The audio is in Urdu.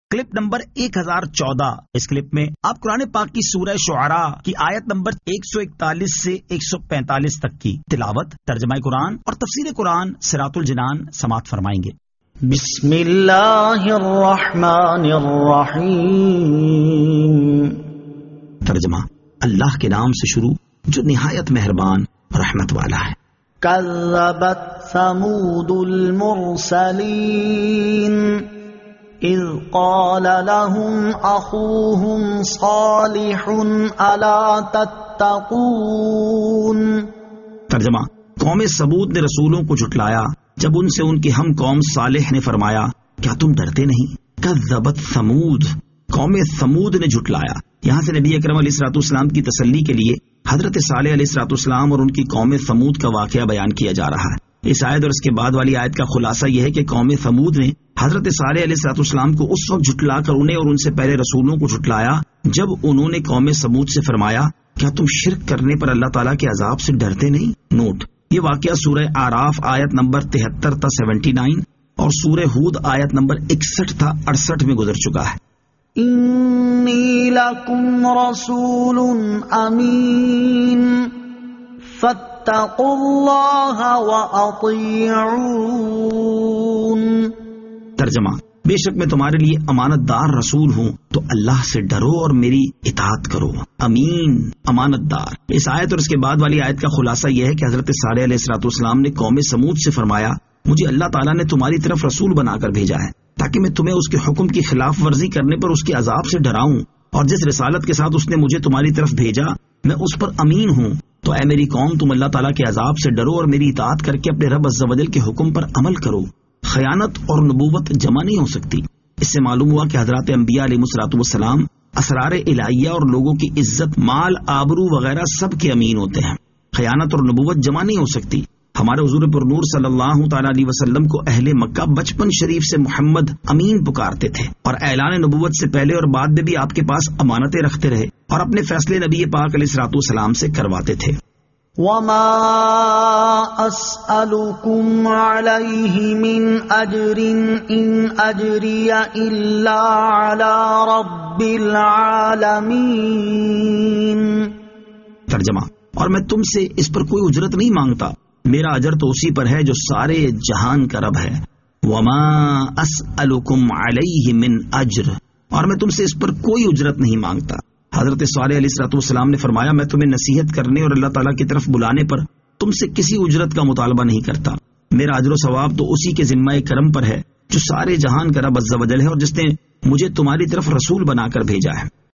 Clip number 1014۔ اس کلپ میں آپ قرآن پاک کی سورہ شعراء کی آیت نمبر 141 سے 145 تک کی تلاوت، ترجمہ قرآن اور تفسیر قرآن صراط الجنان سماعت فرمائیں گے۔ بسم اللہ الرحمن الرحیم۔ ترجمہ: اللہ کے نام سے شروع جو نہایت مہربان رحمت والا ہے۔ کذبت ثمود المرسلین اذ قال لهم اخوهم صالح الا تتقون۔ ترجمہ: قوم ثمود نے رسولوں کو جھٹلایا جب ان سے ان کی ہم قوم صالح نے فرمایا کیا تم ڈرتے نہیں؟ کذبت ثمود، قوم ثمود نے جھٹلایا۔ یہاں سے نبی اکرم علیہ الصلوۃ والسلام کی تسلی کے لیے حضرت صالح علیہ الصلوۃ والسلام اور ان کی قوم ثمود کا واقعہ بیان کیا جا رہا ہے۔ اس آیت اور اس کے بعد والی آیت کا خلاصہ یہ ہے کہ قوم ثمود نے حضرت صالح علیہ الصلوۃ والسلام کو اس وقت جھٹلا کر انہیں اور ان سے پہلے رسولوں کو جھٹلایا جب انہوں نے قوم ثمود سے فرمایا کیا تم شرک کرنے پر اللہ تعالیٰ کے عذاب سے ڈرتے نہیں؟ نوٹ: یہ واقعہ سورہ اعراف آیت نمبر 73 تا 79 اور سورہ ہود آیت نمبر 61 تا 68 میں گزر چکا ہے۔ انی لکم رسول امین فاتقوا اللہ واطیعون۔ ترجمہ: بے شک میں تمہارے لیے امانت دار رسول ہوں تو اللہ سے ڈرو اور میری اطاعت کرو۔ امین، امانت دار۔ اس آیت اور اس کے بعد والی آیت کا خلاصہ یہ ہے کہ حضرت صالح علیہ الصلوۃ والسلام نے قوم ثمود سے فرمایا مجھے اللہ تعالیٰ نے تمہاری طرف رسول بنا کر بھیجا ہے تاکہ میں تمہیں اس کے حکم کی خلاف ورزی کرنے پر اس کے عذاب سے ڈراؤں، اور جس رسالت کے ساتھ اس نے مجھے تمہاری طرف بھیجا میں اس پر امین ہوں، تو اے میری قوم تم اللہ تعالیٰ کے عذاب سے ڈرو اور میری اطاعت کر کے اپنے رب عز و جل کے حکم پر عمل کرو۔ خیانت اور نبوت جمع نہیں ہو سکتی۔ اس سے معلوم ہوا کہ حضرات انبیاء علیہ الصلوۃ والسلام اسرار الہیہ اور لوگوں کی عزت، مال، آبرو وغیرہ سب کے امین ہوتے ہیں۔ خیانت اور نبوت جمع نہیں ہو سکتی۔ ہمارے حضور پر نور صلی اللہ تعالی علیہ وسلم کو اہل مکہ بچپن شریف سے محمد امین پکارتے تھے اور اعلان نبوت سے پہلے اور بعد میں بھی آپ کے پاس امانتیں رکھتے رہے اور اپنے فیصلے نبی پاک علیہ الصلوۃ والسلام سے کرواتے تھے۔ وما اسألكم عليه من اجر ان اجري الا على رب العالمين۔ ترجمہ: اور میں تم سے اس پر کوئی اجرت نہیں مانگتا، میرا اجر تو اسی پر ہے جو سارے جہان کا رب ہے۔ وما اسألكم عليه من اجر، اور میں تم سے اس پر کوئی اجرت نہیں مانگتا۔ حضرت صالح علیہ الصلوۃ والسلام نے فرمایا میں تمہیں نصیحت کرنے اور اللہ تعالیٰ کی طرف بلانے پر تم سے کسی اجرت کا مطالبہ نہیں کرتا، میرا اجر و ثواب تو اسی کے ذمہ کرم پر ہے جو سارے جہان کا رب عز و جل ہے اور جس نے مجھے تمہاری طرف رسول بنا کر بھیجا ہے۔